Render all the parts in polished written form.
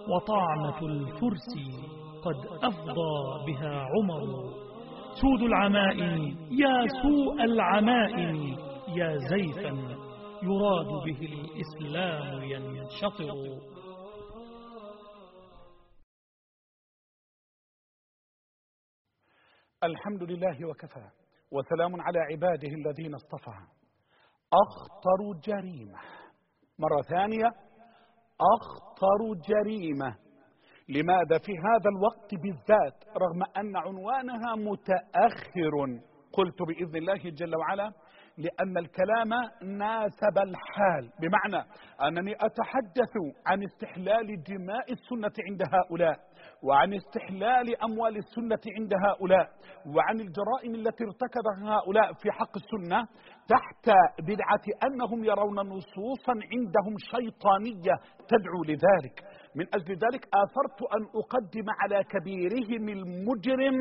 وطعنة الفرس قد أفضى بها عمر. سود العمائم يا سوء العمائم يا زيفا يراد به الإسلام ينشطر. الحمد لله وكفى، وسلام على عباده الذين اصطفى. أخطر جريمة، مرة ثانية أخطر جريمة. لماذا في هذا الوقت بالذات رغم أن عنوانها متأخر؟ قلت بإذن الله جل وعلا لأن الكلام ناسب الحال، بمعنى أنني أتحدث عن استحلال دماء السنة عند هؤلاء، وعن استحلال أموال السنة عند هؤلاء، وعن الجرائم التي ارتكبها هؤلاء في حق السنة تحت بدعة أنهم يرون نصوصا عندهم شيطانية تدعو لذلك. من أجل ذلك آثرت أن أقدم على كبيرهم المجرم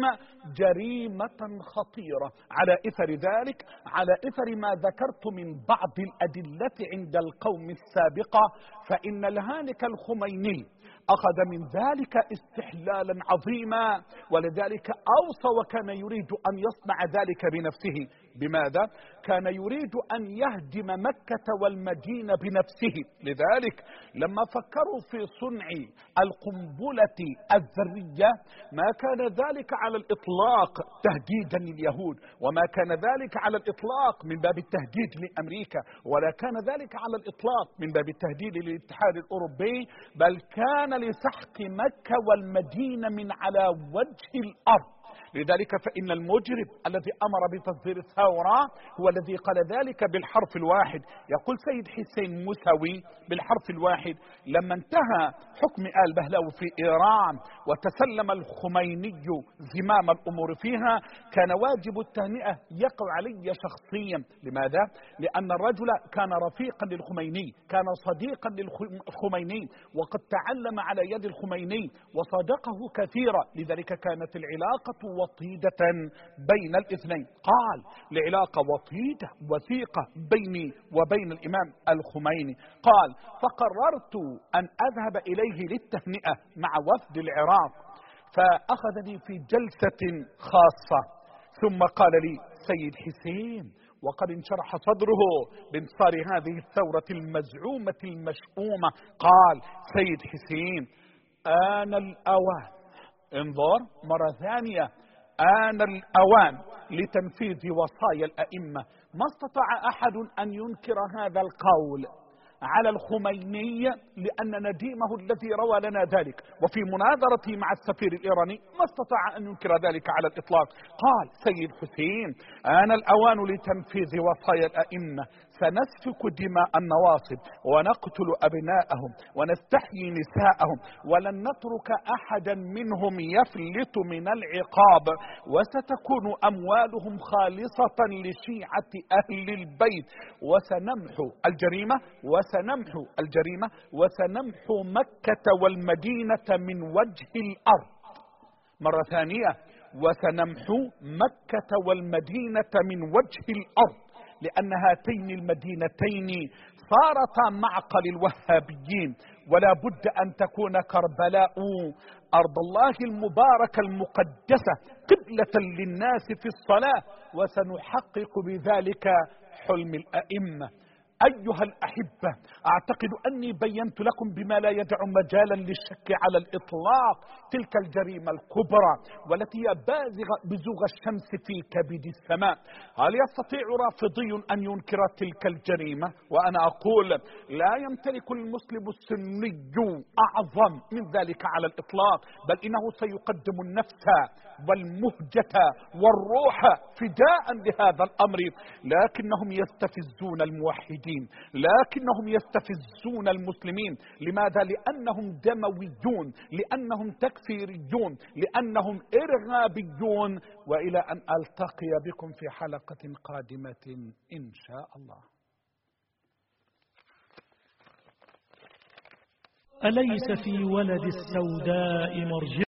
جريمة خطيرة، على إثر ذلك، على إثر ما ذكرت من بعض الأدلة عند القوم السابقة، فإن الهانك الخميني أخذ من ذلك استحلالا عظيما، ولذلك أوصى وكان يريد أن يصنع ذلك بنفسه. بماذا؟ كان يريد أن يهدم مكة والمدينة بنفسه. لذلك لما فكروا في صنع القنبلة الذرية ما كان ذلك على الإطلاق تهديدا لليهود، وما كان ذلك على الإطلاق من باب التهديد لأمريكا، ولا كان ذلك على الإطلاق من باب التهديد للاتحاد الأوروبي، بل كان لسحق مكة والمدينة من على وجه الأرض. لذلك فإن المجرم الذي أمر بتصدير الثورة هو الذي قال ذلك بالحرف الواحد. يقول سيد حسين موسوي بالحرف الواحد: لما انتهى حكم آل بهلوي في إيران وتسلم الخميني زمام الأمور فيها، كان واجب التهنئة يقع علي شخصيا. لماذا؟ لأن الرجل كان رفيقا للخميني، كان صديقا للخميني، وقد تعلم على يد الخميني وصدقه كثيرا، لذلك كانت العلاقة وطيدة بين الاثنين. قال العلاقة وطيدة وثيقة بيني وبين الإمام الخميني. قال فقررت أن أذهب إليه للتهنئة مع وفد العراق، فأخذني في جلسة خاصة ثم قال لي: سيد حسين، وقد انشرح صدره بانتصار هذه الثورة المزعومة المشؤومة، قال: سيد حسين، آن الأوان، انظر مرة ثانية، آن الأوان لتنفيذ وصايا الأئمة. ما استطاع أحد أن ينكر هذا القول على الخميني لأن نديمه الذي روى لنا ذلك، وفي مناظرته مع السفير الإيراني ما استطاع أن ينكر ذلك على الإطلاق. قال: سيد حسين، آن الأوان لتنفيذ وصايا الأئمة، سنسفك دماء النواصب ونقتل أبناءهم ونستحيي نساءهم، ولن نترك أحدا منهم يفلت من العقاب، وستكون أموالهم خالصة لشيعة أهل البيت، وسنمحو الجريمة وسنمحو مكة والمدينة من وجه الأرض. مرة ثانية: وسنمحو مكة والمدينة من وجه الأرض، لأن هاتين المدينتين صارتا معقل الوهابيين، ولا بد أن تكون كربلاء أرض الله المباركة المقدسة قبلة للناس في الصلاة، وسنحقق بذلك حلم الأئمة. أيها الأحبة، أعتقد أني بينت لكم بما لا يدع مجالا للشك على الإطلاق تلك الجريمة الكبرى، والتي هي بزوغ الشمس في كبد السماء. هل يستطيع رافضي أن ينكر تلك الجريمة؟ وأنا أقول لا يمتلك المسلم السني أعظم من ذلك على الإطلاق، بل إنه سيقدم النفس والمهجة والروح فداء لهذا الأمر. لكنهم يستفزون الموحدين، لكنهم يستفزون المسلمين. لماذا؟ لأنهم دمويون، لأنهم تكفيريون، لأنهم إرهابيون. وإلى أن ألتقي بكم في حلقة قادمة إن شاء الله. أليس في ولد السوداء مرجع